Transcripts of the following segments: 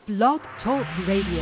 Blog Talk Radio.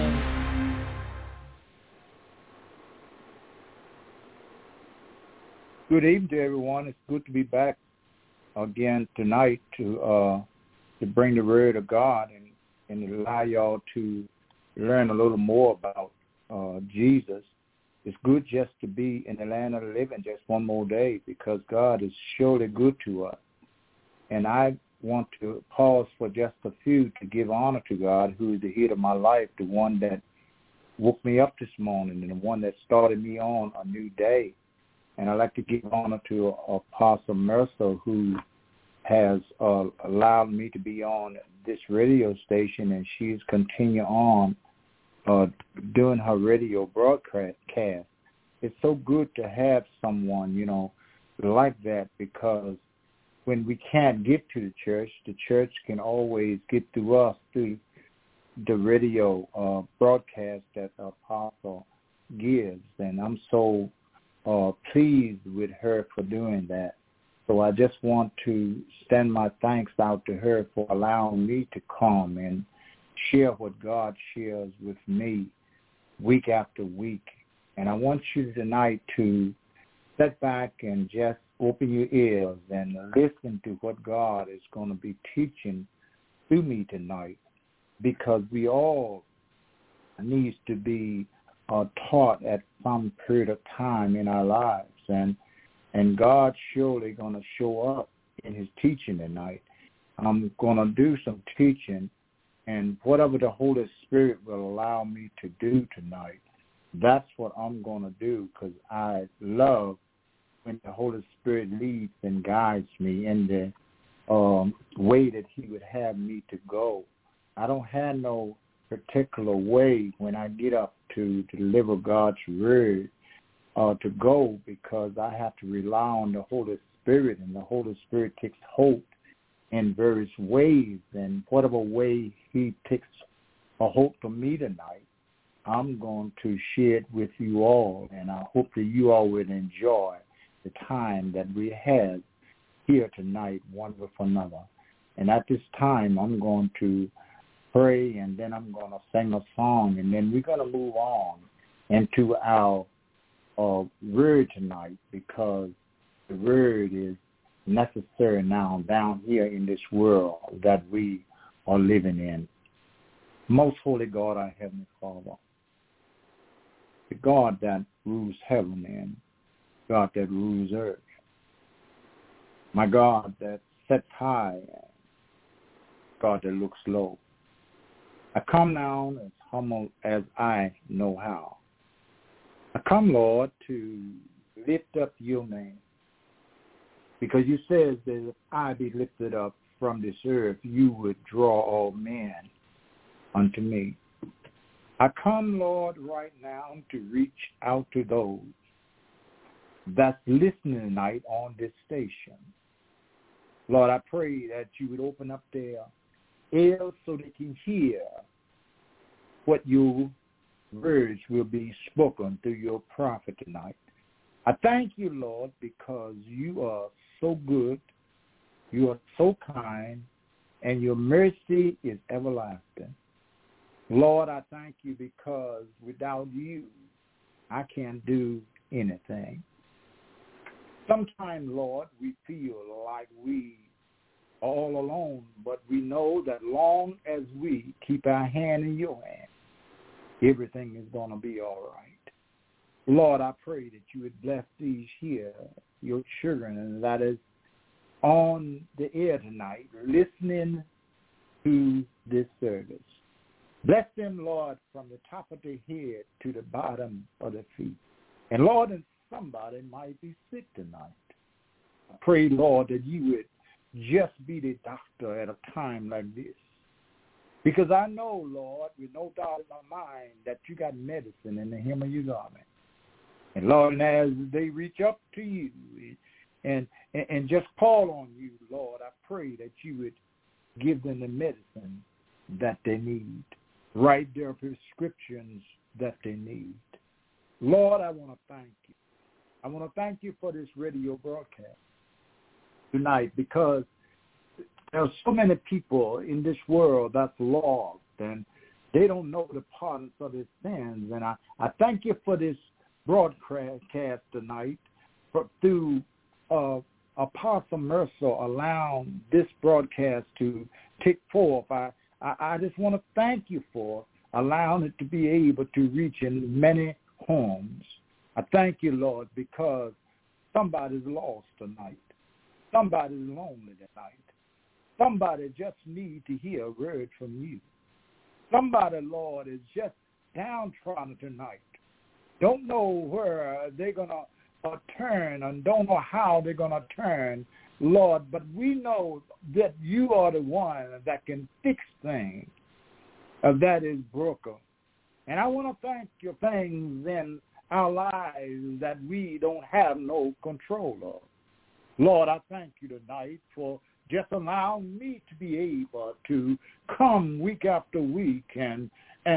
Good evening to everyone. It's good to be back again tonight to bring the word of God and allow y'all to learn a little more about Jesus. It's good just to be in the land of the living just one more day because God is surely good to us. And I want to pause for just a few to give honor to God, who is the head of my life, the one that woke me up this morning and the one that started me on a new day. And I'd like to give honor to Apostle Mercer, who has allowed me to be on this radio station, and she's continuing on doing her radio broadcast. It's so good to have someone, like that, because when we can't get to the church can always get to us through the radio broadcast that the Apostle gives. And I'm so pleased with her for doing that. So I just want to send my thanks out to her for allowing me to come and share what God shares with me week after week. And I want you tonight to sit back and just open your ears and listen to what God is going to be teaching through me tonight, because we all need to be taught at some period of time in our lives. And God's surely going to show up in his teaching tonight. I'm going to do some teaching, and whatever the Holy Spirit will allow me to do tonight, that's what I'm going to do, because I love when the Holy Spirit leads and guides me in the way that he would have me to go. I don't have no particular way when I get up to deliver God's word to go, because I have to rely on the Holy Spirit, and the Holy Spirit takes hold in various ways, and whatever way he takes a hold for me tonight, I'm going to share it with you all, and I hope that you all will enjoy the time that we have here tonight, one with another. And at this time, I'm going to pray, and then I'm going to sing a song, and then we're going to move on into our word tonight, because the word is necessary now down here in this world that we are living in. Most holy God, our Heavenly Father, the God that rules heaven and God that rules earth, my God that sits high, God that looks low. I come now as humble as I know how. I come, Lord, to lift up your name, because you said that if I be lifted up from this earth, you would draw all men unto me. I come, Lord, right now to reach out to those that's listening tonight on this station. Lord, I pray that you would open up their ears so they can hear what your words will be spoken through your prophet tonight. I thank you, Lord, because you are so good, you are so kind, and your mercy is everlasting. Lord, I thank you because without you, I can't do anything. Sometimes, Lord, we feel like we are all alone, but we know that long as we keep our hand in your hand, everything is going to be all right. Lord, I pray that you would bless these here, your children, and that is on the air tonight, listening to this service. Bless them, Lord, from the top of their head to the bottom of their feet. And, Lord, and somebody might be sick tonight. I pray, Lord, that you would just be the doctor at a time like this. Because I know, Lord, with no doubt in my mind, that you got medicine in the hem of your garment. And, Lord, as they reach up to you and just call on you, Lord, I pray that you would give them the medicine that they need. Write their prescriptions that they need. Lord, I want to thank you. I want to thank you for this radio broadcast tonight, because there are so many people in this world that's lost, and They don't know the pardon of their sins. And I thank you for this broadcast tonight through Apostle Mercer allowing this broadcast to take forth. I just want to thank you for allowing it to be able to reach in many homes. I thank you, Lord, because somebody's lost tonight. Somebody's lonely tonight. Somebody just needs to hear a word from you. Somebody, Lord, is just downtrodden tonight. Don't know where they're going to turn and don't know how they're going to turn, Lord. But we know that you are the one that can fix things that is broken. And I want to thank you for things in our lives that we don't have no control of. Lord, I thank you tonight for just allowing me to be able to come week after week and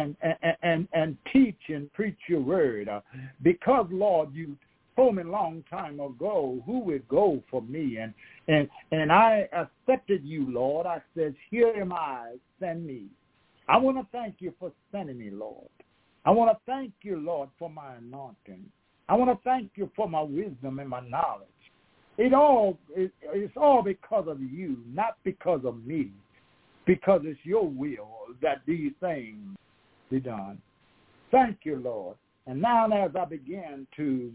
teach and preach your word. Because, Lord, you told me a long time ago who would go for me. And I accepted you, Lord. I said, here am I, send me. I want to thank you for sending me, Lord. I want to thank you, Lord, for my anointing. I want to thank you for my wisdom and my knowledge. It's all because of you, not because of me, because it's your will that these things be done. Thank you, Lord. And now as I begin to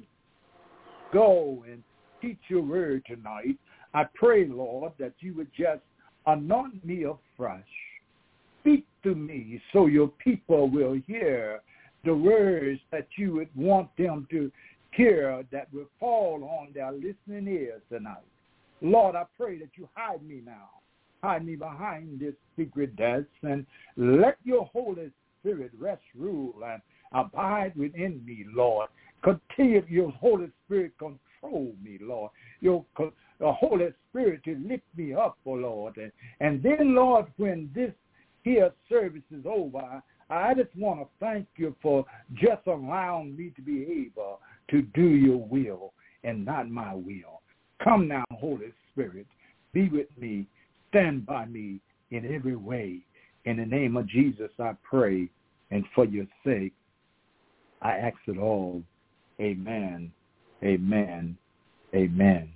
go and teach your word tonight, I pray, Lord, that you would just anoint me afresh. Speak to me so your people will hear the words that you would want them to hear that will fall on their listening ears tonight. Lord, I pray that you hide me now. Hide me behind this secret desk and let your Holy Spirit rest, rule, and abide within me, Lord. Continue your Holy Spirit control me, Lord. Your Holy Spirit to lift me up, oh Lord. And then, Lord, when this here service is over, I just want to thank you for just allowing me to be able to do your will and not my will. Come now, Holy Spirit. Be with me. Stand by me in every way. In the name of Jesus, I pray. And for your sake, I ask it all. Amen. Amen. Amen.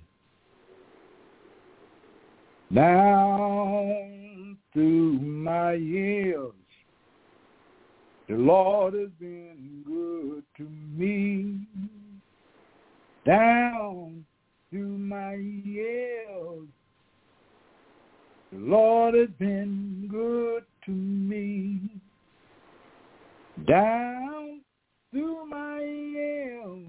Down through my years, the Lord has been good to me. Down through my years, the Lord has been good to me. Down through my years,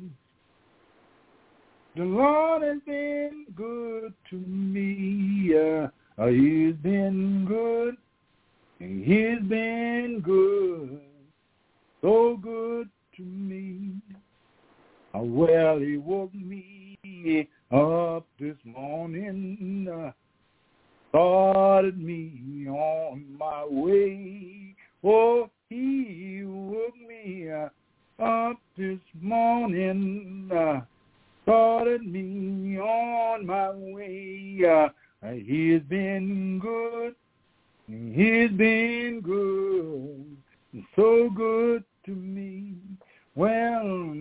the Lord has been good to me. He's been good. He's been good. So good to me. Well, he woke me up this morning, started me on my way. Oh, he woke me up this morning, started me on my way. He's been good. He's been good. So good to me. Well,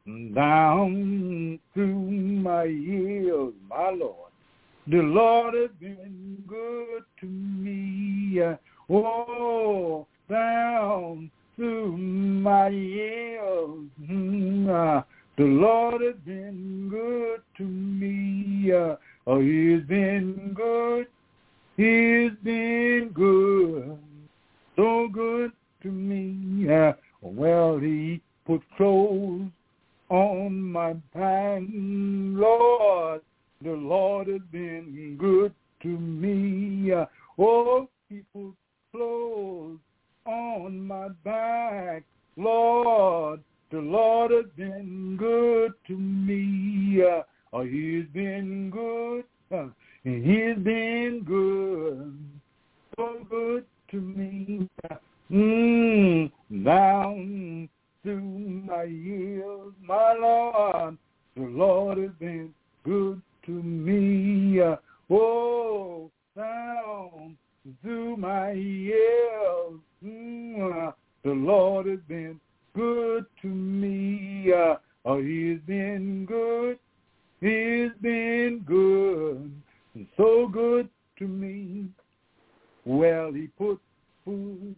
down through my years, my Lord, the Lord has been good to me. Oh, down through my years, the Lord has been good to me. Oh, he's been good. He's been good. So good to me. Well, he put clothes on my back. Lord, the Lord has been good to me. Oh, he put clothes on my back. Lord, the Lord has been good to me. Oh, he's been good. He's been good. So good to me. Down through my years, my Lord, the Lord has been good to me. Oh, down through my years, the Lord has been good to me. He's been good. He's been good. And so good to me. Well, he put food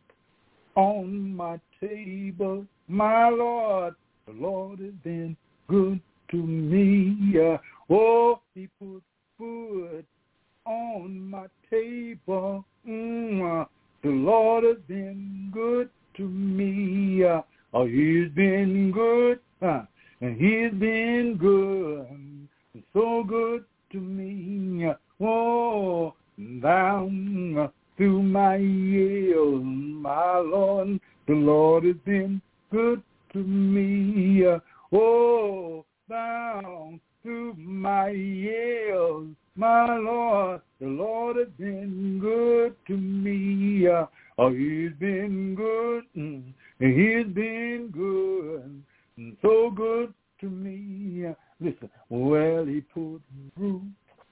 on my table. My Lord, the Lord has been good to me. Oh, he put food on my table. The Lord has been good to me. He's been good. And he's been good. And so good to me. Oh, down through my years, my Lord, the Lord has been good to me. Oh, down through my years, my Lord, the Lord has been good to me. He's been good, and he's been good, and so good to me. Listen, well, he put roof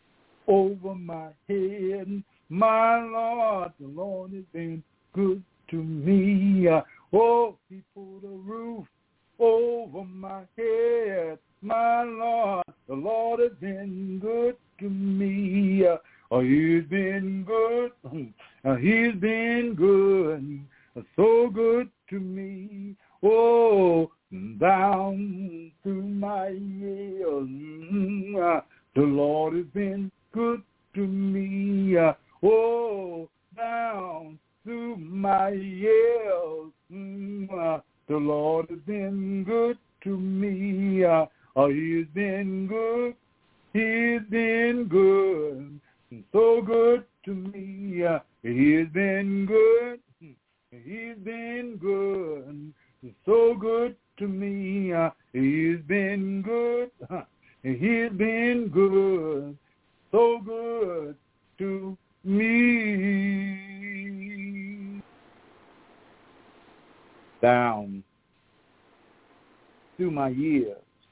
over my head. My Lord, the Lord has been good to me. Oh, he put a roof over my head. My Lord, the Lord has been good to me. He's been good. He's been good. So good to me. Oh, down through my years, the Lord has been good to me. Oh, down through my years, the Lord has been good to me. He's been good. He's been good. So good to me. He's been good. He's been good. So good to me. He's been good. He's been good. So good to me. Down through my years,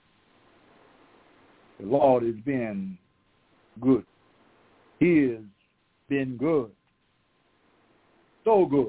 the Lord has been good. He has been good. So good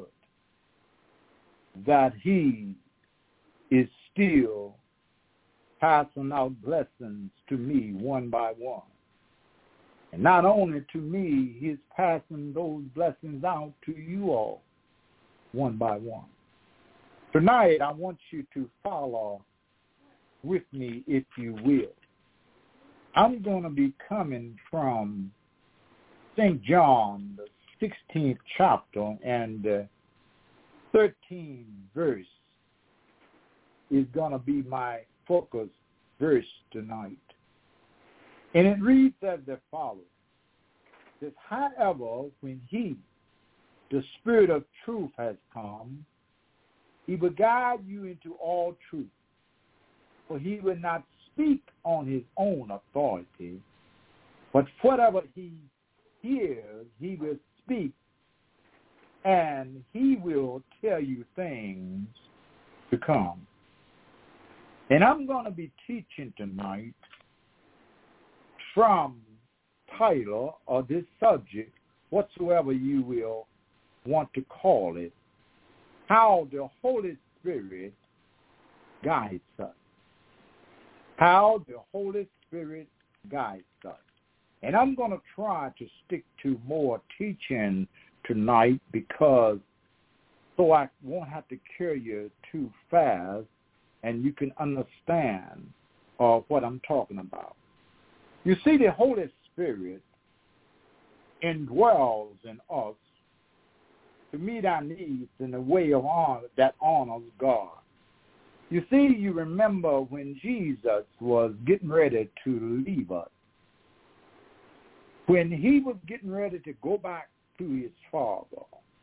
that he is still passing out blessings to me one by one. And not only to me, he's passing those blessings out to you all one by one. Tonight, I want you to follow with me, if you will. I'm going to be coming from St. John, the 16th chapter, and the 13th verse is going to be my focus verse tonight. And it reads as follows. It says, however, when he, the Spirit of truth, has come, he will guide you into all truth. For he will not speak on his own authority, but whatever he hears, he will speak, and he will tell you things to come. And I'm going to be teaching tonight from title or this subject, whatsoever you will want to call it, how the Holy Spirit guides us. How the Holy Spirit guides us. And I'm going to try to stick to more teaching tonight because so I won't have to carry you too fast and you can understand what I'm talking about. You see, the Holy Spirit indwells in us to meet our needs in a way of honor that honors God. You see, you remember when Jesus was getting ready to leave us, when he was getting ready to go back to his Father,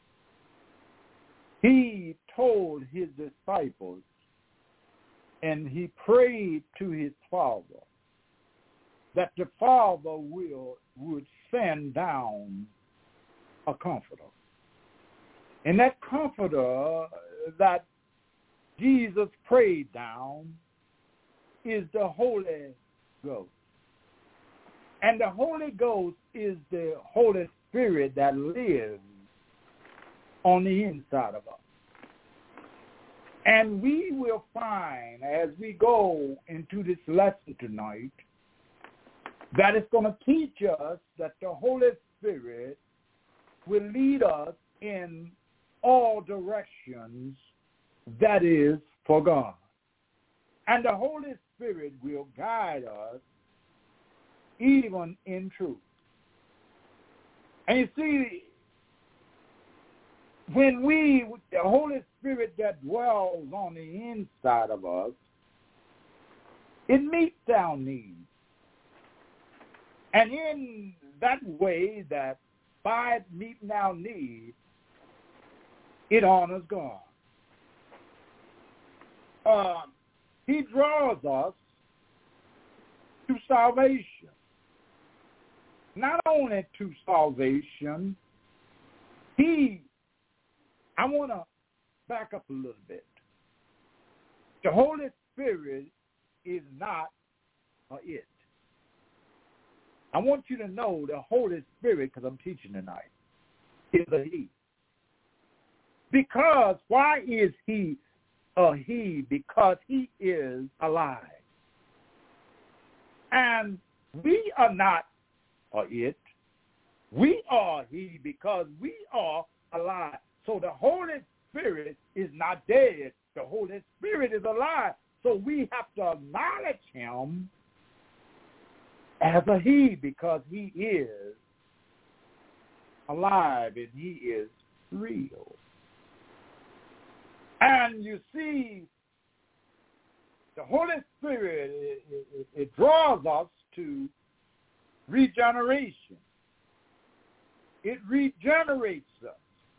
he told his disciples and he prayed to his Father that the Father would send down a comforter. And that comforter that Jesus prayed down is the Holy Ghost. And the Holy Ghost is the Holy Spirit that lives on the inside of us. And we will find as we go into this lesson tonight that it's going to teach us that the Holy Spirit will lead us in all directions that is for God. And the Holy Spirit will guide us even in truth. And you see, when the Holy Spirit that dwells on the inside of us, it meets our needs. And in that way, that by it meeting our needs, it honors God. He draws us to salvation. Not only to salvation, I want to back up a little bit. The Holy Spirit is not a it. I want you to know the Holy Spirit, because I'm teaching tonight, is a he. Because, why is he a he? Because he is alive. And we are not a it. We are he because we are alive. So the Holy Spirit is not dead. The Holy Spirit is alive. So we have to acknowledge him as a he because he is alive and he is real. And you see, the Holy Spirit, it draws us to regeneration. It regenerates us.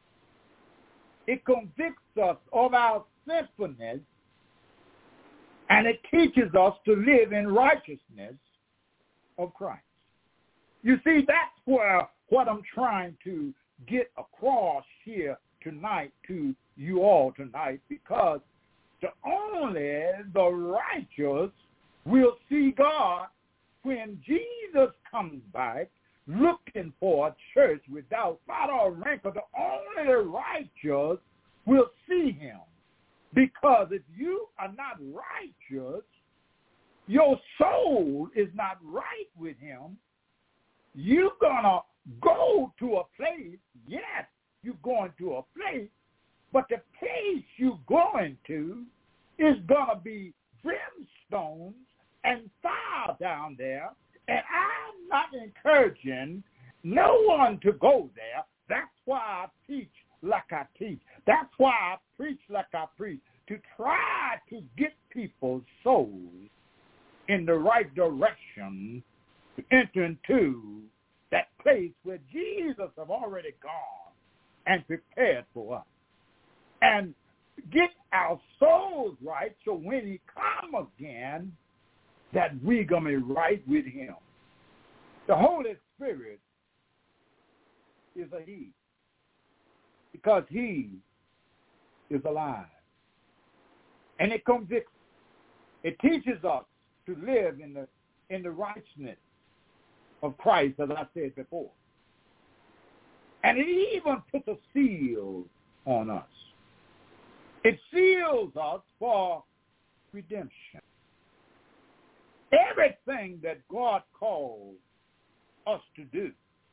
It convicts us of our sinfulness, and it teaches us to live in righteousness of Christ. You see, that's where what I'm trying to get across here tonight to you all tonight, because only the righteous will see God when Jesus comes back looking for a church without spot or wrinkle. Only the righteous will see him. Because if you are not righteous, your soul is not right with him, you're going to go to a place. Yes, you're going to a place, but the place you're going to is going to be brimstones and fire down there. And I'm not encouraging no one to go there. That's why I teach like I teach. That's why I preach like I preach, to try to get people's souls in the right direction to enter into that place where Jesus have already gone and prepared for us. And get our souls right so when he comes again, that we're going to be right with him. The Holy Spirit is a he because he is alive. And it convicts. It teaches us to live in the righteousness of Christ, as I said before. And it even puts a seal on us. It seals us for redemption. Everything that God calls us to do,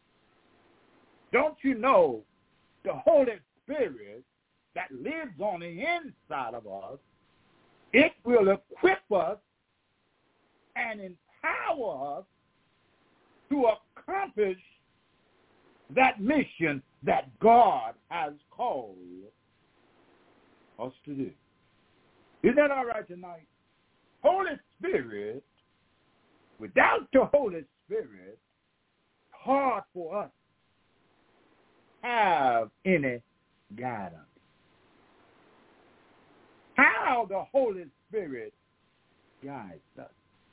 don't you know, the Holy Spirit that lives on the inside of us, it will equip us and empower us to accomplish that mission that God has called us to do. Is that all right tonight? Holy Spirit, without the Holy Spirit, it's hard for us to have any guidance. How the Holy Spirit guides us.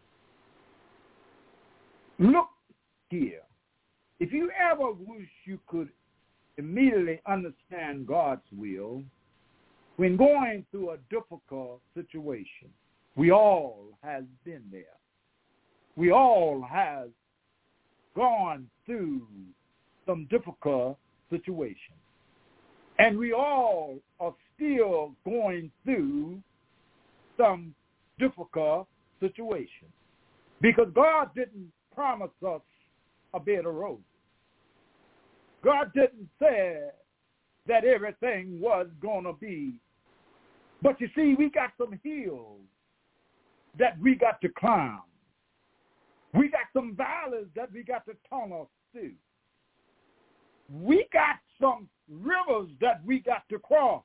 Look here. If you ever wish you could immediately understand God's will, when going through a difficult situation, we all have been there. We all have gone through some difficult situations. And we all are still still going through some difficult situation, because God didn't promise us a bed of roses. God didn't say that everything was going to be. But you see, we got some hills that we got to climb. We got some valleys that we got to tunnel through. We got some rivers that we got to cross.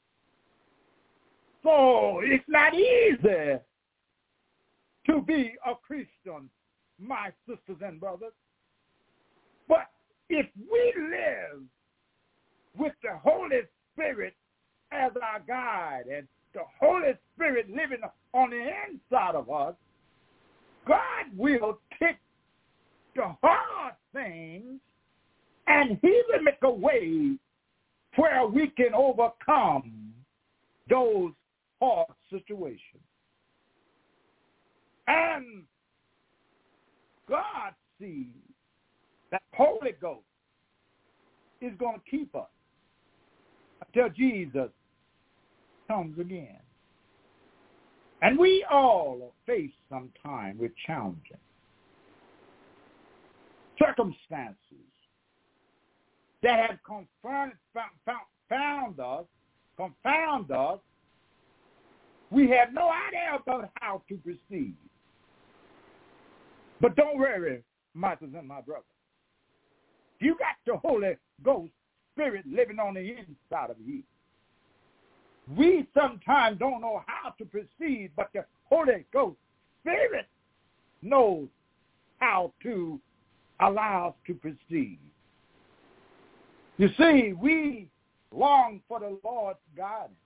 So it's not easy to be a Christian, my sisters and brothers. But if we live with the Holy Spirit as our guide and the Holy Spirit living on the inside of us, God will take the hard things and he will make a way where we can overcome those hard situations. And God sees that Holy Ghost is going to keep us until Jesus comes again. And we all face some time with challenging circumstances that have confound us. We have no idea about how to proceed. But don't worry, my sisters and my brothers. You got the Holy Ghost Spirit living on the inside of you. We sometimes don't know how to proceed, but the Holy Ghost Spirit knows how to allow us to proceed. You see, we long for the Lord's guidance,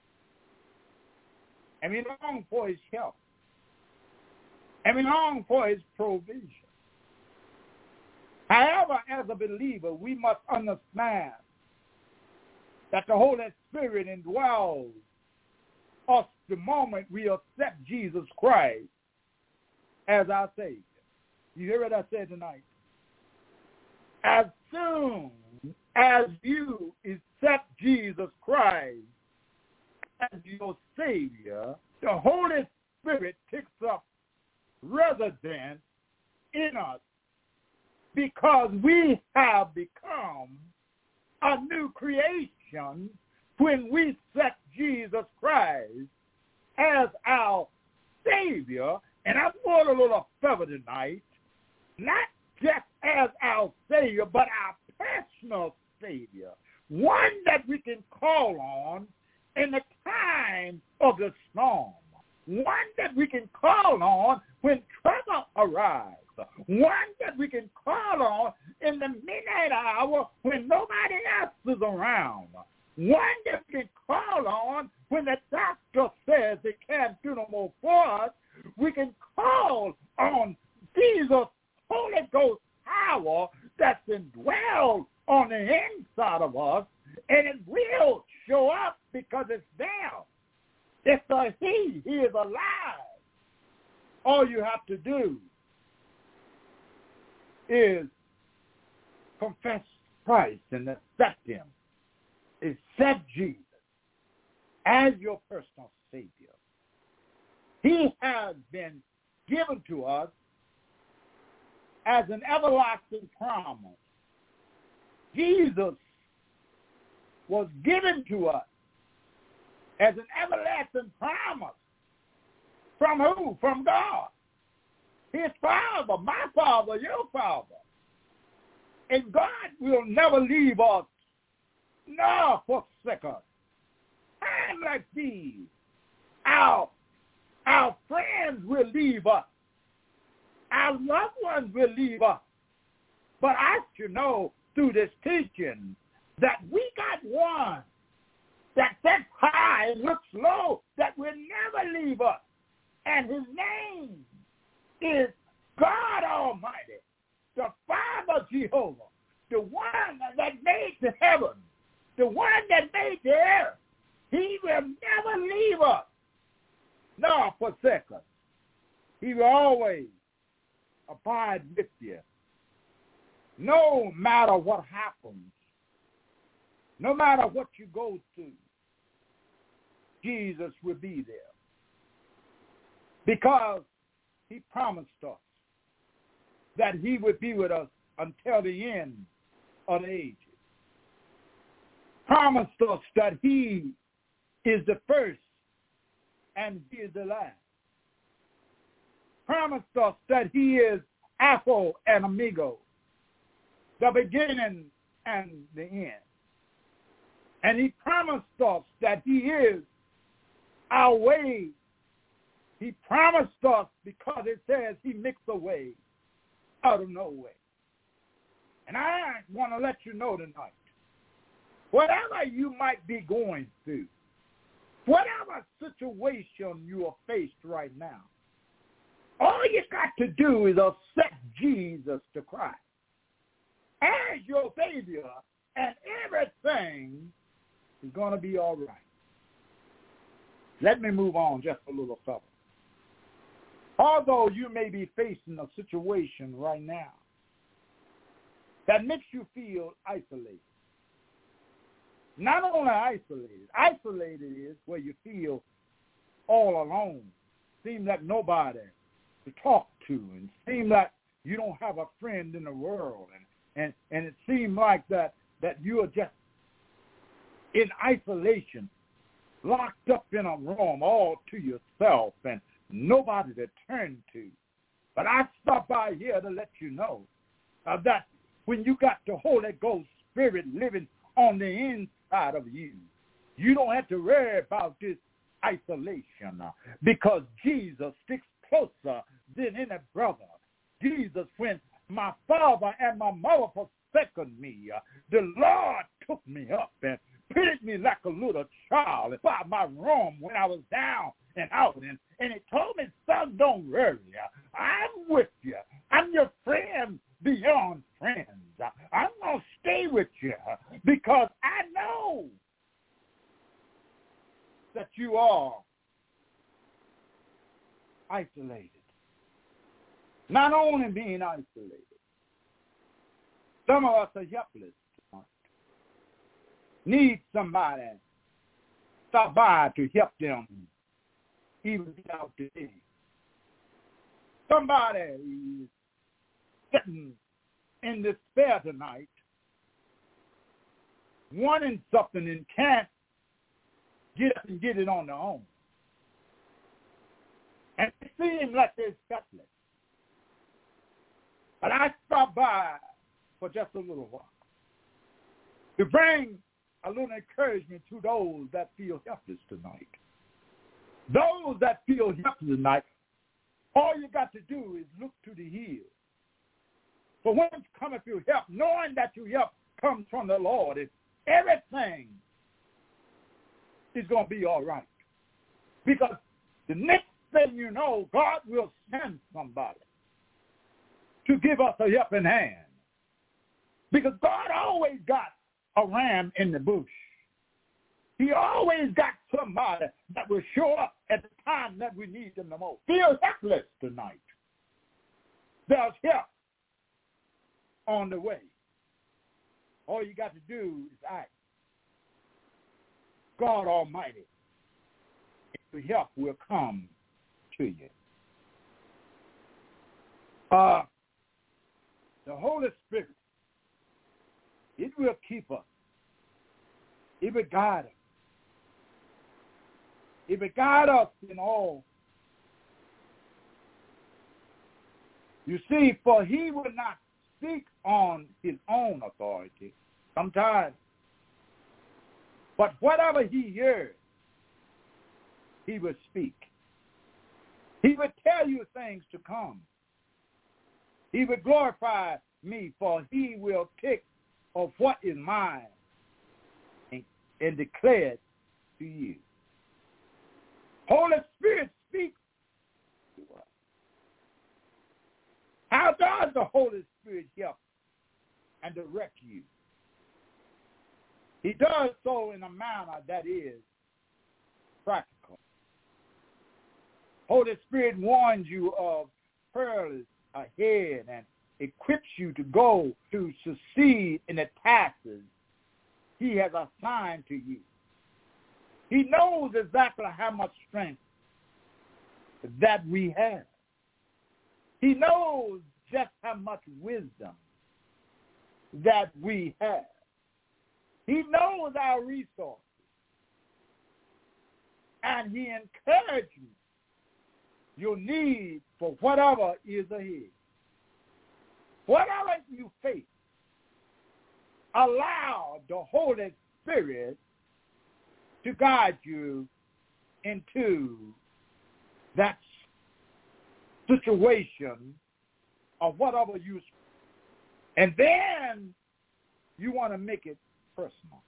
and we long for his help, and we long for his provision. However, as a believer, we must understand that the Holy Spirit indwells us the moment we accept Jesus Christ as our Savior. You hear what I said tonight? As soon as you accept Jesus Christ as your Savior, the Holy Spirit takes up residence in us, because we have become a new creation when we set Jesus Christ as our Savior. And I'm going a little further tonight, not just as our Savior, but our personal Savior, one that we can call on in the time of the storm, one that we can call on when trouble arrives, one that we can call on in the midnight hour when nobody else is around, one that we can call on when the doctor says they can't do no more for us. We can call on Jesus' Holy Ghost power that's indwelled on the inside of us, and it will show up because it's there. It's a he. He is alive. All you have to do is confess Christ and accept him. Accept Jesus as your personal Savior. He has been given to us as an everlasting promise. Jesus was given to us as an everlasting promise. From who? From God. His Father, my Father, your Father. And God will never leave us nor forsake us. Times like these, our friends will leave us. Our loved ones will leave us. But I should know through this teaching that we got one that sits high and looks low, that will never leave us. And his name is God Almighty, the Father Jehovah, the one that made the heaven, the one that made the earth. He will never leave us nor forsake us. He will always abide with you. No matter what happens, no matter what you go through, Jesus will be there. Because he promised us that he would be with us until the end of the ages. Promised us that he is the first and he is the last. Promised us that he is Alpha and Omega, the beginning and the end. And he promised us that he is our way. He promised us because it says he makes a way out of no way. And I want to let you know tonight, whatever you might be going through, whatever situation you are faced right now, all you got to do is accept Jesus to Christ as your Savior, and everything is going to be all right. Let me move on just a little further. Although you may be facing a situation right now that makes you feel isolated. Not only isolated is where you feel all alone, seems like nobody to talk to, and seems like you don't have a friend in the world, and it seems like that you are just in isolation, locked up in a room all to yourself and nobody to turn to. But I stopped by here to let you know that when you got the Holy Ghost Spirit living on the inside of you, you don't have to worry about this isolation because Jesus sticks closer than any brother. Jesus, when my father and my mother forsaken me, the Lord took me up and pitied me like a little child by my room when I was down and out. And he told me, son, don't worry. I'm with you. I'm your friend beyond friends. I'm going to stay with you because I know that you are isolated. Not only being isolated, some of us are helpless. Need somebody stop by to help them even out today. Somebody is sitting in despair tonight, wanting something and can't get up and get it on their own. And it seems like they're helpless. But I stopped by for just a little while to bring a little encouragement to those that feel helpless tonight. Those that feel helpless tonight, all you got to do is look to the hills. For whence cometh your help, knowing that your help comes from the Lord, and everything is going to be all right. Because the next thing you know, God will send somebody to give us a helping hand. Because God always got a ram in the bush. He always got somebody that will show up at the time that we need them the most. Feel helpless tonight. There's help on the way. All you got to do is ask God Almighty, and the help will come to you. The Holy Spirit, it will keep us. It will guide us. It will guide us in all. You see, for he will not speak on his own authority sometimes, but whatever he hears, he will speak. He will tell you things to come. He will glorify me, for he will take of what is mine and declare it to you. Holy Spirit speaks to us. How does the Holy Spirit help and direct you? He does so in a manner that is practical. Holy Spirit warns you of perils ahead and equips you to go to succeed in the tasks he has assigned to you. He knows exactly how much strength that we have. He knows just how much wisdom that we have. He knows our resources. And he encourages your need for whatever is ahead. Whatever you face, allow the Holy Spirit to guide you into that situation of whatever you, and then you want to make it personal.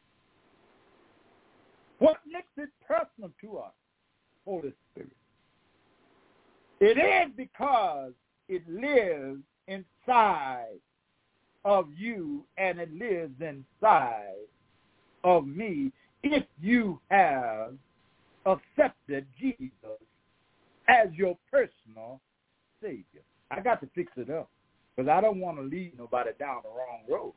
What makes it personal to us? Holy Spirit. It is because it lives inside of you and it lives inside of me if you have accepted Jesus as your personal Savior. I got to fix it up because I don't want to lead nobody down the wrong road.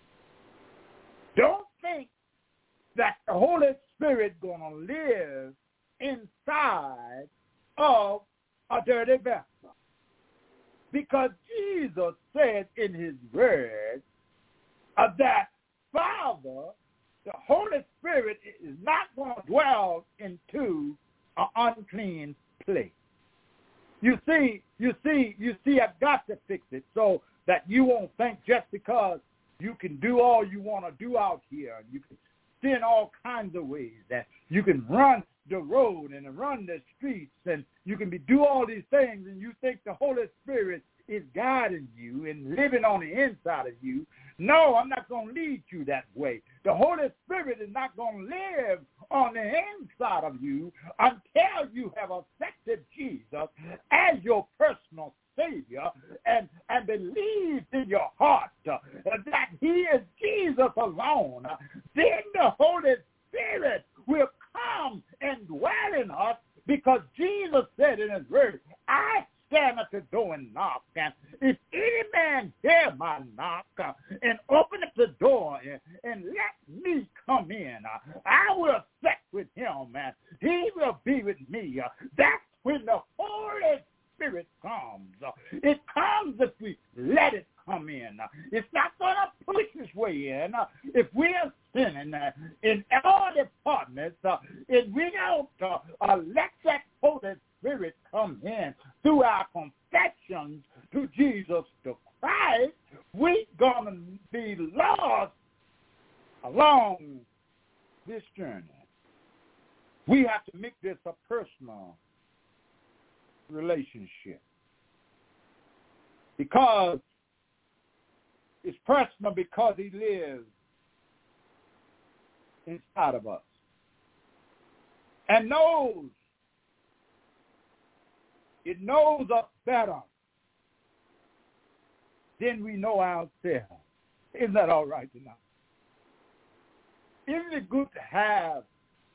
Don't think that the Holy Spirit going to live inside of a dirty vessel. Because Jesus said in his word that, Father, the Holy Spirit is not going to dwell into an unclean place. You see, I've got to fix it so that you won't think just because you can do all you want to do out here, and you can sin all kinds of ways, that you can run the road and run the streets, and you can do all these things, and you think the Holy Spirit is guiding you and living on the inside of you. No, I'm not going to lead you that way. The Holy Spirit is not going to live on the inside of you until you have accepted Jesus as your personal Savior and believed in your heart that he is Jesus alone. Then the Holy Spirit will come and dwell in us, because Jesus said in his word, I stand at the door and knock, and if any man hear my knock and open up the door and let me come in, I will sit with him and he will be with me. That's when the Holy Spirit comes. It comes if we let it come in. It's not going to push its way in. If we're sinning in all departments, if we don't let that Holy Spirit come in through our confessions to Jesus the Christ, we're going to be lost along this journey. We have to make this a personal relationship, because it's personal, because he lives inside of us and knows us better than we know ourselves. Isn't that all right tonight? Isn't it good to have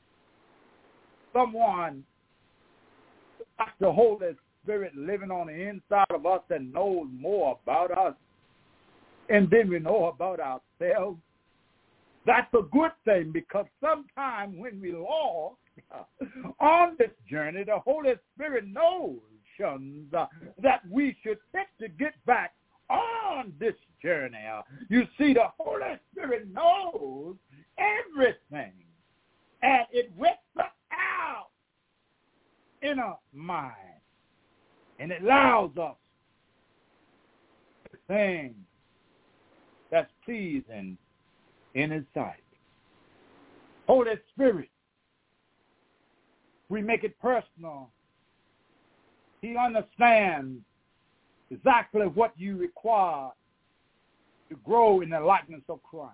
someone like the Holy Spirit living on the inside of us that knows more about us and then we know about ourselves? That's a good thing, because sometimes when we lost on this journey, the Holy Spirit knows that we should take to get back on this journey. You see, the Holy Spirit knows everything, and it whips us out in our mind, and it allows us to think that's pleasing in his sight. Holy Spirit, we make it personal. He understands exactly what you require to grow in the likeness of Christ.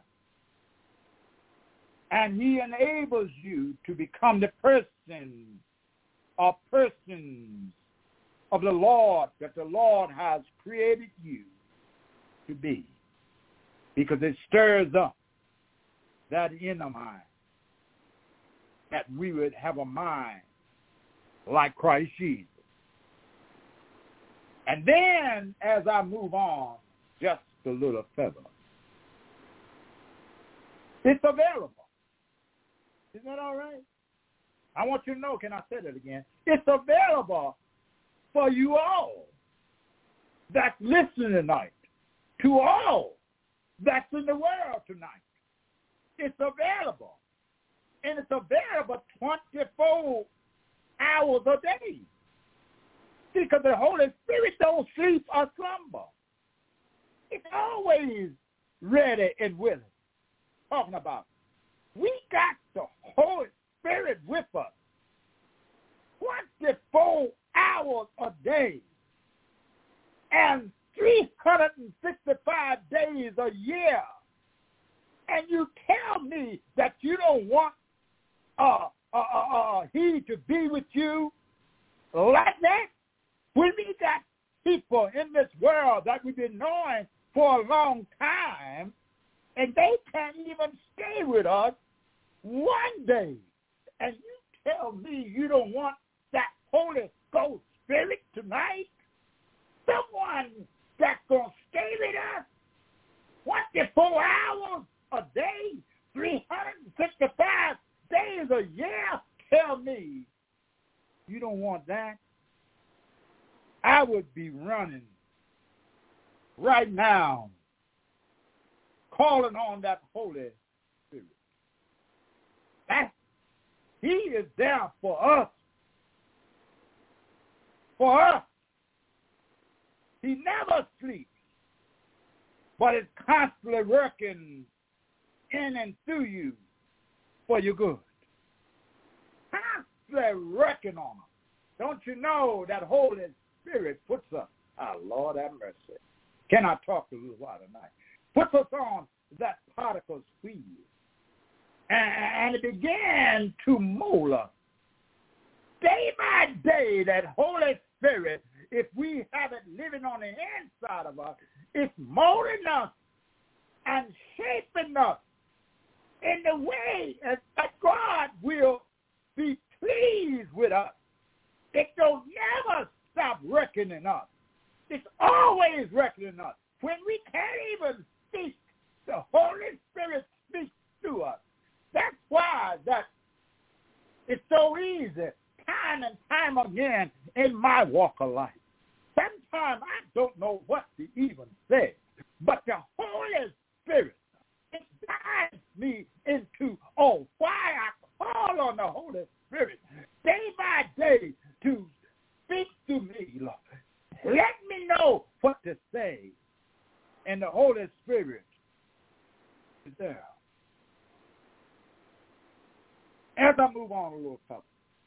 And he enables you to become the person or persons of the Lord that the Lord has created you to be, because it stirs up that inner mind, that we would have a mind like Christ Jesus. And then, as I move on just a little further, it's available. Isn't that all right? I want you to know, can I say that again? It's available for you all that's listening tonight, to all that's in the world tonight. It's available. And it's available 24 hours a day. Because the Holy Spirit don't sleep or slumber. It's always ready and willing. Talking about, we got the Holy Spirit with us 24 hours a day and 365 days a year. And you tell me that you don't want he to be with you like that? When we got people in this world that we've been knowing for a long time, and they can't even stay with us one day. And you tell me you don't want that Holy Ghost Spirit tonight? Someone that's going to stay with us 24 hours a day, 365 days a year? Tell me you don't want that? I would be running right now, calling on that Holy Spirit. He is there for us. For us. He never sleeps, but is constantly working in and through you for your good. Constantly working on us. Don't you know that Holy Spirit puts us, Lord have mercy. Can I talk to you a little while tonight? Puts us on that particle wheel. And it began to mold us. Day by day, that Holy Spirit, if we have it living on the inside of us, it's molding us and shaping us in the way that God will be pleased with us. It don't never stop working in us. It's always working in us. When we can't even speak, the Holy Spirit speaks through us. That's why that it's so easy, time and time again, in my walk of life. Sometimes I don't know what to even say, but the Holy Spirit, it guides me into, why I call on the Holy Spirit day by day to speak to me, Lord. Let me know what to say. And the Holy Spirit is there. As I move on a little further,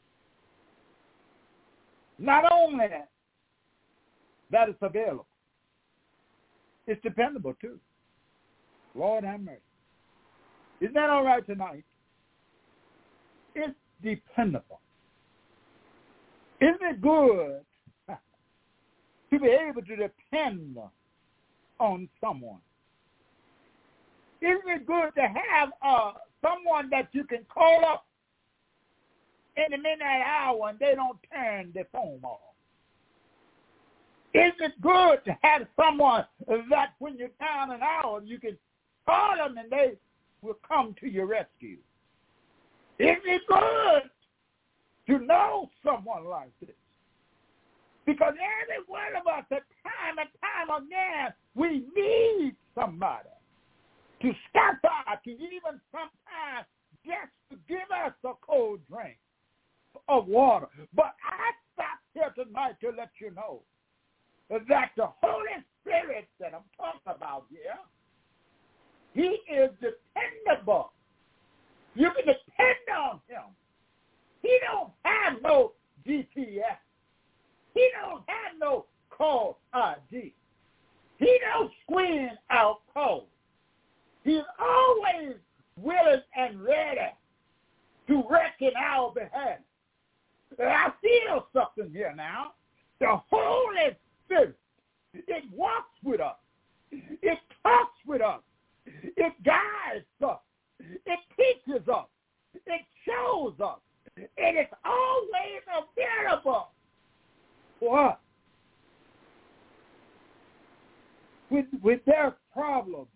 not only that it's available, it's dependable too. Lord have mercy. Isn't that all right tonight? It's dependable. Isn't it good to be able to depend on someone? Isn't it good to have someone that you can call up in the midnight hour and they don't turn their phone off? Isn't it good to have someone that when you're down and out, you can call them and they will come to your rescue? Isn't it good to know someone like this? Because every one of us, at time and time again, we need somebody to stop by, to even sometimes just to give us a cold drink of water. But I stopped here tonight to let you know that the Holy Spirit that I'm talking about here, he is dependable. You can depend on him. He don't have no GPS. He don't have no call ID. He don't screen out calls. He's always willing and ready to work in our behalf. I feel something here now. The Holy Spirit, it walks with us. It talks with us. It guides us. It teaches us. It shows us. And it's always available for us. With their problems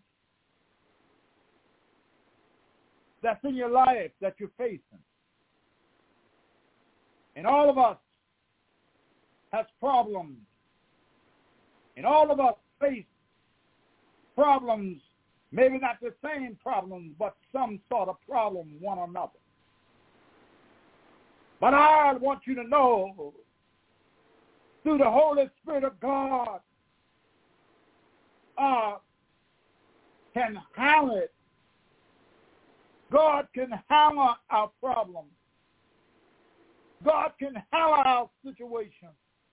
that's in your life that you're facing, And all of us has problems. And all of us face problems, maybe not the same problems, but some sort of problem one another. But I want you to know, through the Holy Spirit of God, can handle it. God can handle our problems. God can handle our situation.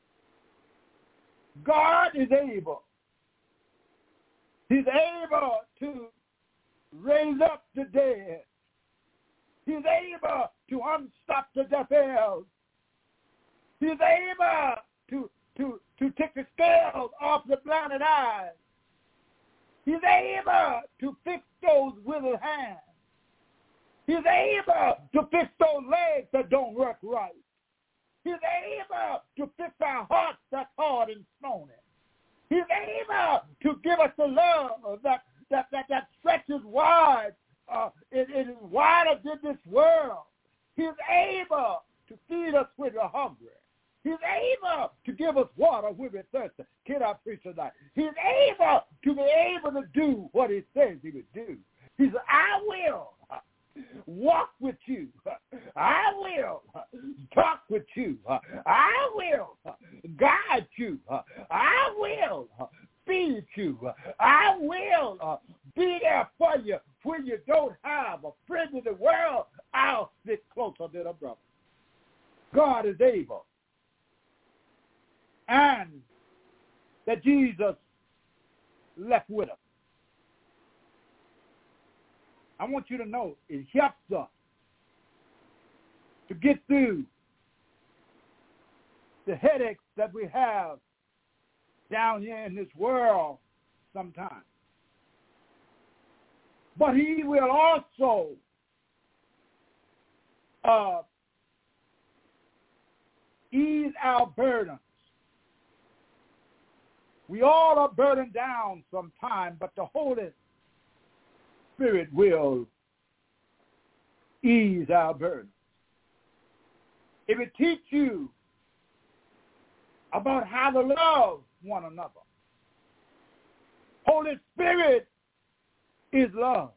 God is able. He's able to raise up the dead. He's able to unstop the deaf ears. He's able to take the scales off the blinded eyes. He's able to fix those withered hands. He's able to fix those legs that don't work right. He's able to fix our hearts that's hard and stony. He's able to give us the love that stretches wide. It is wider than this world. He's able to feed us when we're hungry. He's able to give us water when we're thirsty. Can I preach tonight? He's able to do what he says he would do. He said, I will walk with you. I will talk with you. I will guide you. I will feed you. I will be there for you when you don't have a friend in the world. I'll stick closer than a brother. God is able. And that Jesus left with us. I want you to know it helps us to get through the headaches that we have down here in this world sometimes. But he will also ease our burdens. We all are burdened down sometime, but the Holy Spirit will ease our burdens. It will teach you about how to love one another. Holy Spirit is love.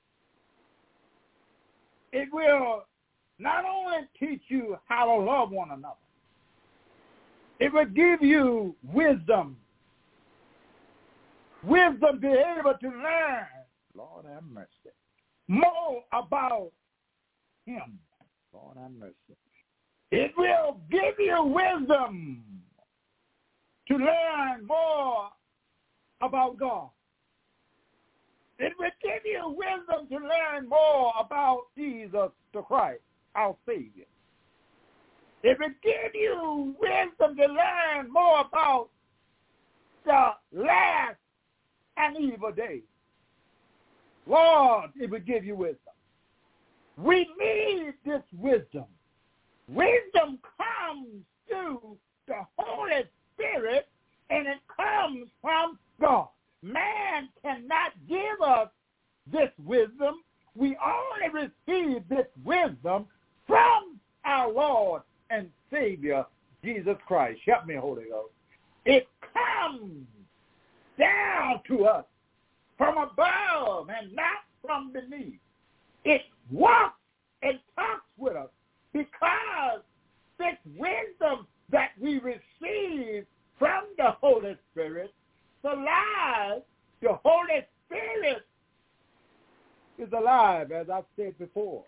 It will not only teach you how to love one another, it will give you wisdom. Wisdom to be able to learn, Lord have mercy, more about him. Lord have mercy. It will give you wisdom to learn more about God. It will give you wisdom to learn more about Jesus the Christ, our Savior. It will give you wisdom to learn more about the last and evil days. Lord, it will give you wisdom. We need this wisdom. Wisdom comes through the Holy Spirit, and it comes from God. Man cannot give us this wisdom. We only receive this wisdom from our Lord and Savior, Jesus Christ. Help me, Holy Ghost. It comes down to us from above and not from beneath. It walks and talks with us because this wisdom that we receive from the Holy Spirit, alive, the Holy Spirit is alive, as I've said before.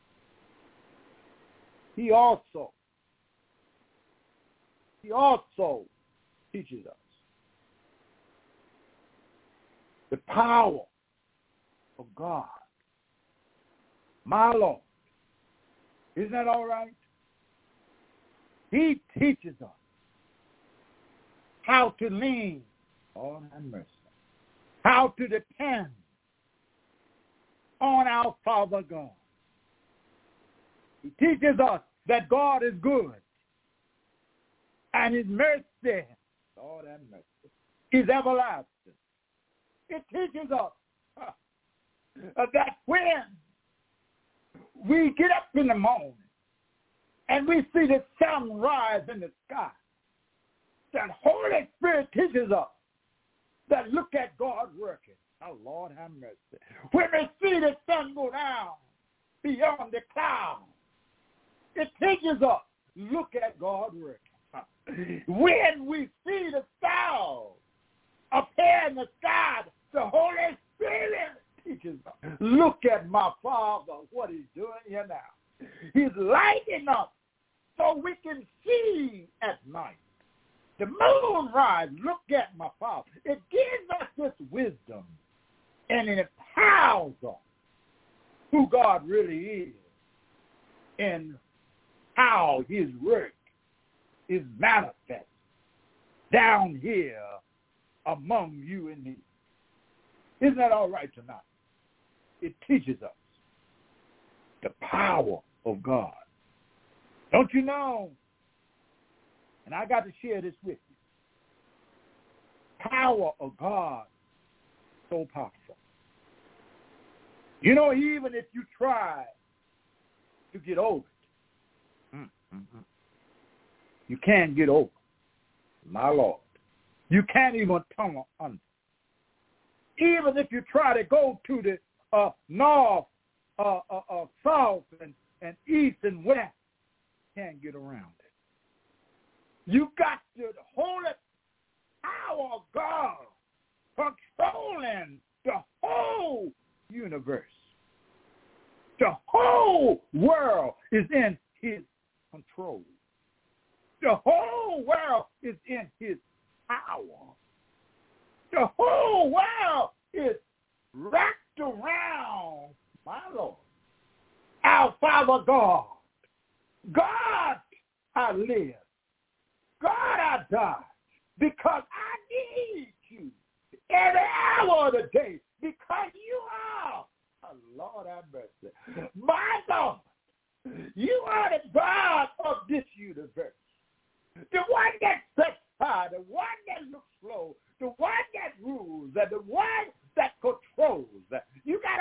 He also teaches us the power of God. My Lord. Isn't that all right? He teaches us how to lean on and mercy, how to depend on our Father God. He teaches us that God is good and his mercy, Lord have mercy, is everlasting. It teaches us that when we get up in the morning and we see the sun rise in the sky, that Holy Spirit teaches us that look at God working. Oh, Lord have mercy. When we see the sun go down beyond the clouds, it teaches us, look at God working. When we see the stars appear in the sky, the Holy Spirit teaches us, look at my Father, what he's doing here now. He's lighting up so we can see at night. The moon rise, look at my Father. It gives us this wisdom, and it empowers us who God really is and how his work is manifest down here among you and me. Isn't that all right tonight? It teaches us the power of God. Don't you know? And I got to share this with you. Power of God, so powerful. You know, even if you try to get over it, you can't get over it, my Lord. You can't even tunnel under. Even if you try to go to the north, south, and east and west, can't get around it. You got the holy power of God controlling the whole universe. The whole world is in his control. The whole world is in his power. The whole world is wrapped around my Lord, our Father God. God, I live. God, I die, because I need you every hour of the day, because you are, oh, Lord have mercy, my God. You are the God of this universe, the one that sits high, the one that looks low, the one that rules, and the one that controls. You got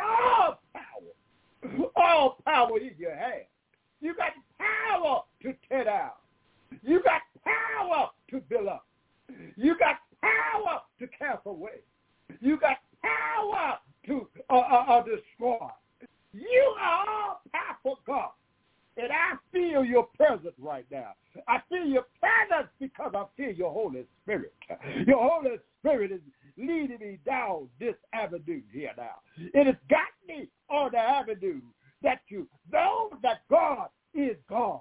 all power in your hand. You got power to tear down. You got power to build up. You got power to cast away. You got power to destroy. You are all powerful God. And I feel your presence right now. I feel your presence because I feel your Holy Spirit. Your Holy Spirit is leading me down this avenue here now. It has got me on the avenue that you know that God is God.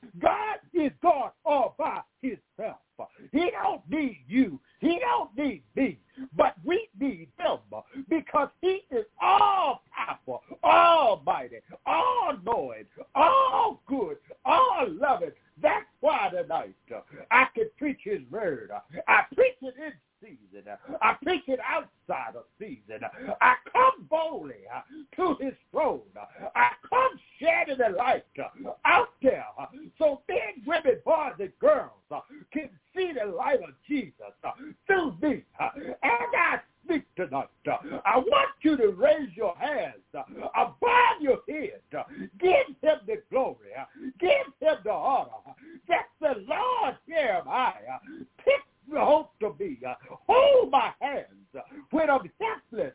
God is God all by himself. He don't need you. He don't need me. But we need him because he is all powerful, almighty, all knowing, all good, all loving. That's why tonight I can preach his word. I preach it in season. I preach it outside of season. I come boldly to his throne. I come shedding the light out there so men, women, boys, and girls can see the light of Jesus through me. And I speak tonight. I want you to raise your hands above your head. Give him the glory. Give him the honor. That's the Lord, here am I. Pick the hope to me. Hold my hands when I'm helpless.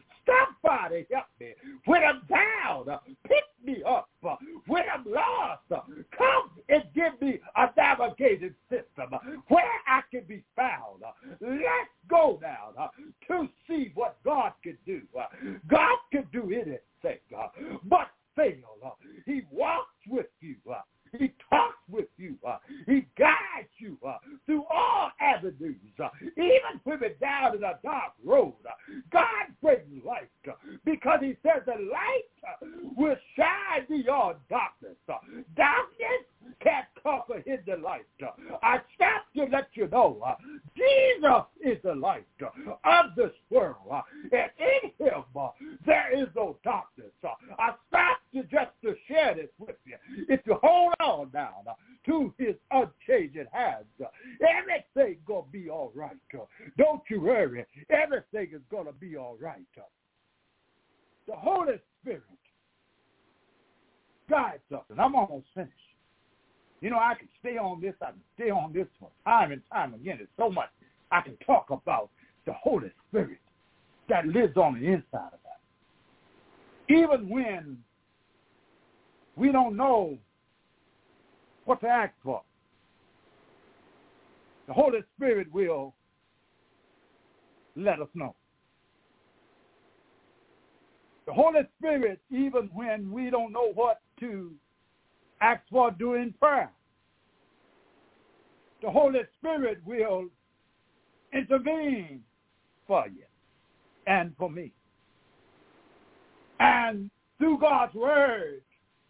Somebody help me. When I'm down, pick me up. When I'm lost, come and give me a navigating system where I can be found. Let's go now to see what God can do. God can do anything but fail. He walks with you. He talks with you. He guides you through all avenues. Even when we're down in a dark road, God brings light because he says the light will shine beyond darkness. Darkness can't conquer his light. I stop to let you know Jesus is the light of this world. And in him there is no darkness. I stop to just to share this with you. If you hold on now to his unchanging hands, everything going to be all right. Don't you worry. Everything is going to be all right. The Holy Spirit guides us, and I'm almost finished. You know, I can stay on this. I can stay on this for time and time again. There's so much I can talk about the Holy Spirit that lives on the inside of us. Even when we don't know what to ask for, the Holy Spirit will let us know. The Holy Spirit, even when we don't know what to ask for during prayer, the Holy Spirit will intervene for you and for me. And through God's word,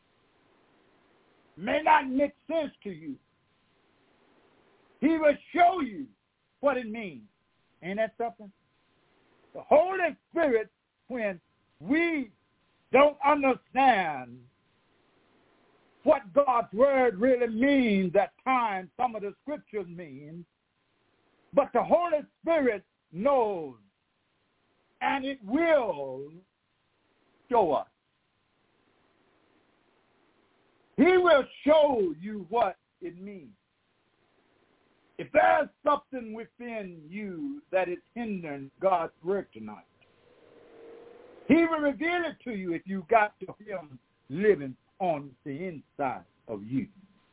may not make sense to you, He will show you what it means. Ain't that something? The Holy Spirit, when we don't understand what God's word really means at times, some of the scriptures mean, but the Holy Spirit knows, and it will show us. He will show you what it means. If there's something within you that is hindering God's work tonight, He will reveal it to you if you got to Him living on the inside of you.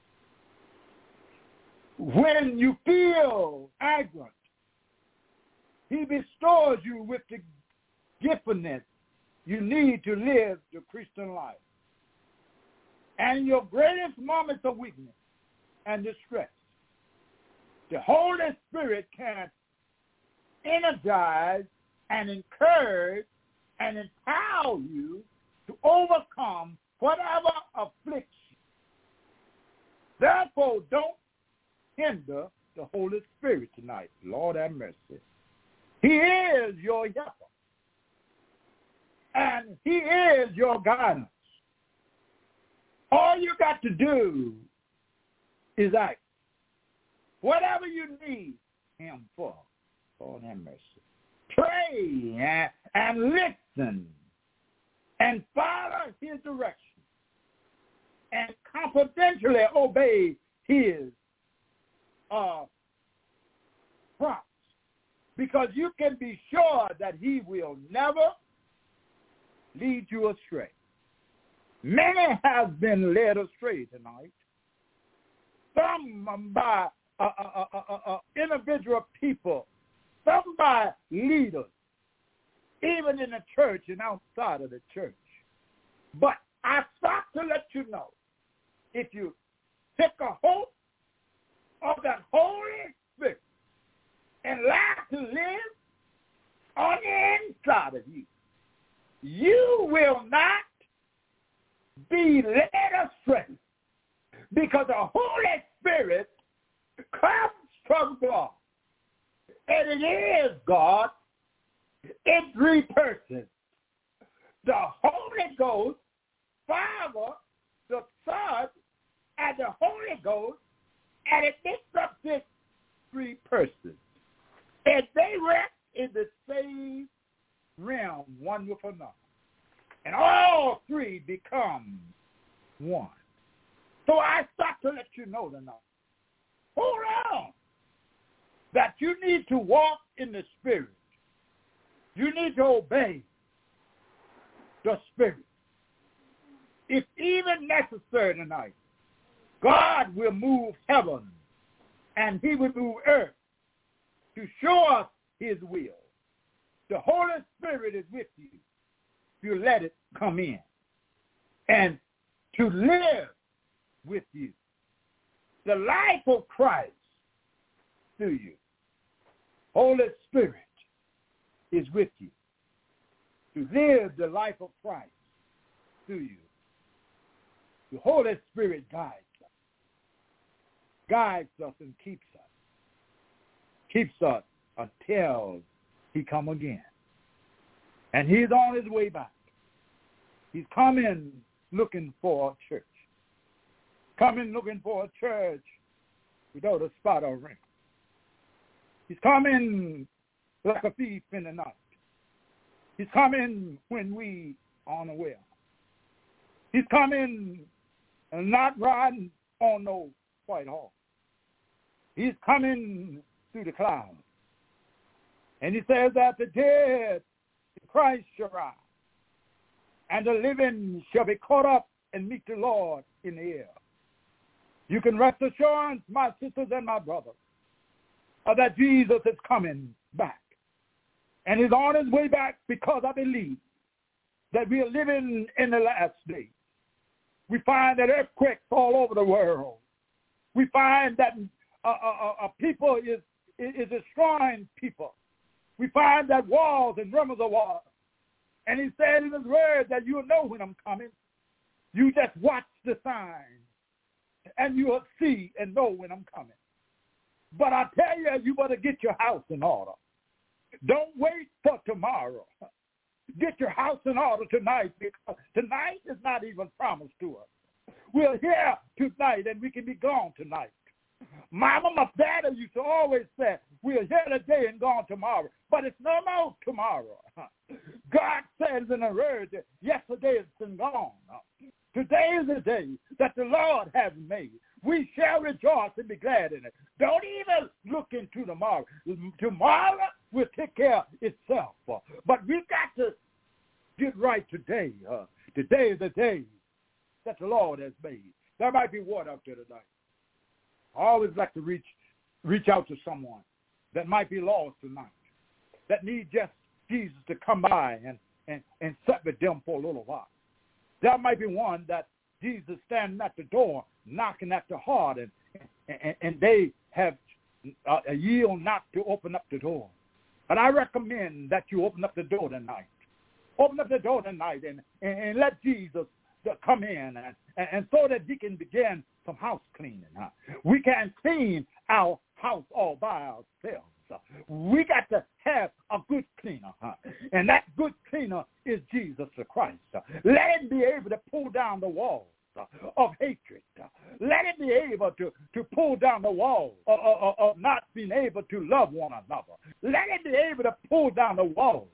When you feel arrogant, He bestows you with the giftedness you need to live the Christian life. And in your greatest moments of weakness and distress, the Holy Spirit can energize and encourage and empower you to overcome whatever afflicts you. Therefore, don't hinder the Holy Spirit tonight. Lord have mercy. He is your helper. And He is your guidance. All you got to do is ask. Whatever you need Him for, Lord have mercy. Pray and listen and follow His direction and confidentially obey His promise, because you can be sure that He will never lead you astray. Many have been led astray tonight. Some by individual people, some by leaders, even in the church and outside of the church. But I start to let you know, if you take a hold of that Holy Spirit and allow to live on the inside of you, you will not be led astray, because the Holy Spirit comes from God, and it is God in three persons: the Holy Ghost, Father, the Son, and the Holy Ghost, and it makes up this three persons, and they rest in the same realm, one with another, and all three become one. So I start to let you know tonight, hold on, that you need to walk in the Spirit. You need to obey the Spirit. If even necessary tonight, God will move heaven and He will move earth to show us His will. The Holy Spirit is with you if you let it come in and to live with you. The life of Christ through you. Holy Spirit is with you to live the life of Christ through you. The Holy Spirit guides us and keeps us until He come again. And He's on His way back. He's coming looking for a church. Coming looking for a church without a spot or wrinkle. He's coming like a thief in the night. He's coming when we are unaware. He's coming and not riding on no white horse. He's coming through the clouds. And he says that the dead in Christ shall rise, and the living shall be caught up and meet the Lord in the air. You can rest assured, my sisters and my brothers, that Jesus is coming back. And he's on his way back because I believe that we are living in the last days. We find that earthquakes all over the world. We find that people is destroying people. We find that walls and rumors of wars. And he said in his word that you'll know when I'm coming. You just watch the signs, and you'll see and know when I'm coming. But I tell you, you better get your house in order. Don't wait for tomorrow. Get your house in order tonight, because tonight is not even promised to us. We're here tonight, and we can be gone tonight. Mama, my daddy used to always say, we're here today and gone tomorrow. But it's no more tomorrow. God says in the word that yesterday has been gone. Today is the day that the Lord has made. We shall rejoice and be glad in it. Don't even look into tomorrow. Tomorrow will take care of itself. But we've got to get right today. Today is the day that the Lord has made. There might be water up there tonight. I always like to reach out to someone that might be lost tonight, that need just Jesus to come by and sit with them for a little while. There might be one that Jesus standing at the door, knocking at the heart, and they have a yield not to open up the door. But I recommend that you open up the door tonight. Open up the door tonight and let Jesus come in and so that he can begin some house cleaning. We can't clean our house all by ourselves. We got to have a good cleaner, and that good cleaner is Jesus the Christ. Let him be able to pull down the walls of hatred. Let him be able to pull down the walls of not being able to love one another. Let him be able to pull down the walls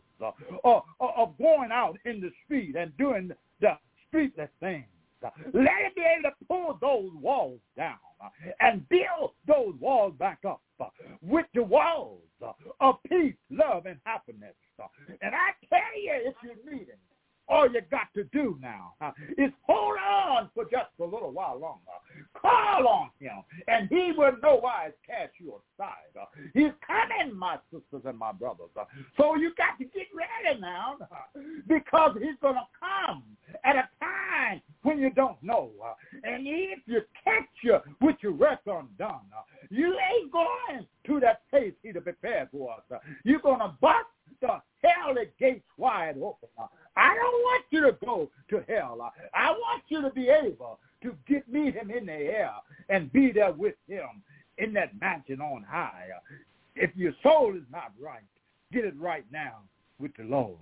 of going out in the street and doing the streetless things. Let him be able to pull those walls down and build those walls back up with the walls of peace, love, and happiness. And I tell you, if you need it, all you got to do now is hold on for just a little while longer. Call on him, and he will no wise cast you aside. He's coming, my sisters and my brothers. So you got to get ready now, because he's going to come at a time when you don't know. And if you catch you with your work undone, you ain't going to that place he to prepare for us. You're going to bust the hell gates wide open. I don't want you to go to hell. I want you to be able to meet him in the air and be there with him in that mansion on high. If your soul is not right, get it right now with the Lord.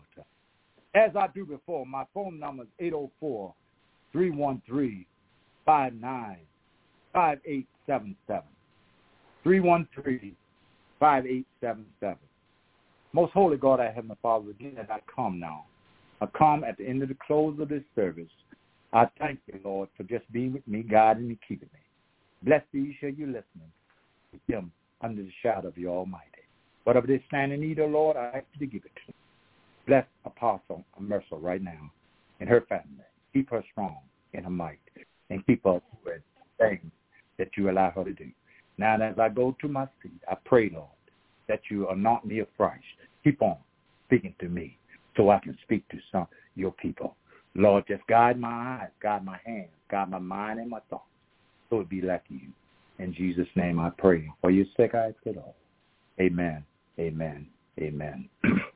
As I do before, my phone number is 804-313-595877. 313-5877. Most holy God, our Heavenly Father, again as I come now. I come at the end of the close of this service. I thank you, Lord, for just being with me, guiding me, keeping me. Bless these shall you listening to them under the shadow of your Almighty. Whatever they stand in need of, Lord, I ask you to give it to them. Bless Apostle Mercer right now and her family. Keep her strong in her might and keep her with things that you allow her to do. Now, as I go to my seat, I pray, Lord, that you anoint me afresh. Keep on speaking to me so I can speak to your people. Lord, just guide my eyes, guide my hands, guide my mind and my thoughts so it be like you. In Jesus' name I pray. For your sake I ask it all. Amen, amen, amen.